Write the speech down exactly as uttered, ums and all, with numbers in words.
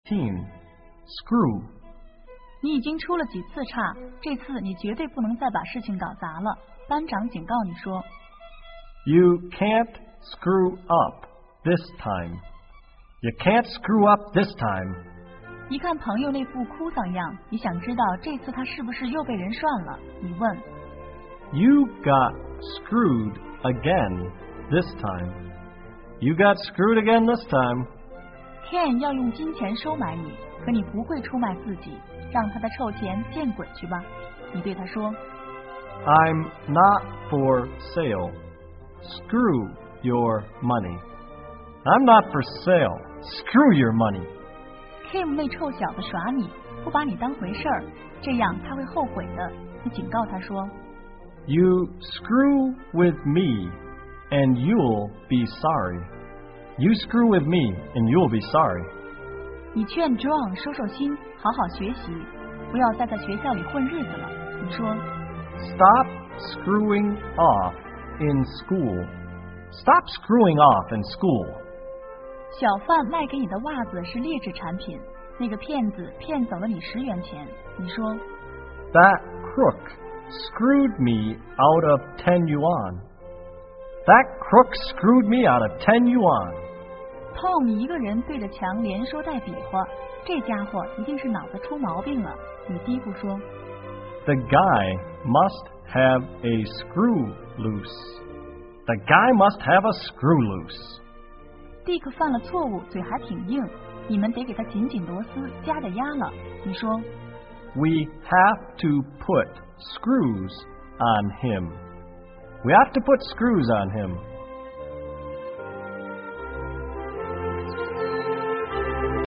Screw. 你已经出了几次岔，这次你绝对不能再把事情搞砸了。班长警告你说 You can't screw up this time. You can't screw up this time. 一看朋友那副哭丧样，你想知道这次他是不是又被人涮了？你问 You got screwed again this time. You got screwed again this time. Ken 要用金钱收买你，可你不会出卖自己，让他的臭钱见鬼去吧。你对他说 I'm not for sale. Screw your money. I'm not for sale. Screw your money. Kim 那臭小子耍你，不把你当回事儿，这样他会后悔的。你警告他说 You screw with me and you'll be sorry. You screw with me and you'll be sorry. 你劝 John 收收心，好好学习，不要再在学校里混日子了。你说 Stop screwing off in school. Stop screwing off in school. 小贩卖给你的袜子是劣质产品，那个骗子骗走了你十元钱。你说 That crook screwed me out of ten yuan. That crook screwed me out of ten yuan. Tom 一个人对着墙连说带比划，这家伙一定是脑子出毛病了。你嘀咕说 The guy must have a screw loose. The guy must have a screw loose. Dick 犯了错误，嘴还挺硬，你们得给他紧紧螺丝，加点压了。你说 We have to put screws on him. We have to put screws on him.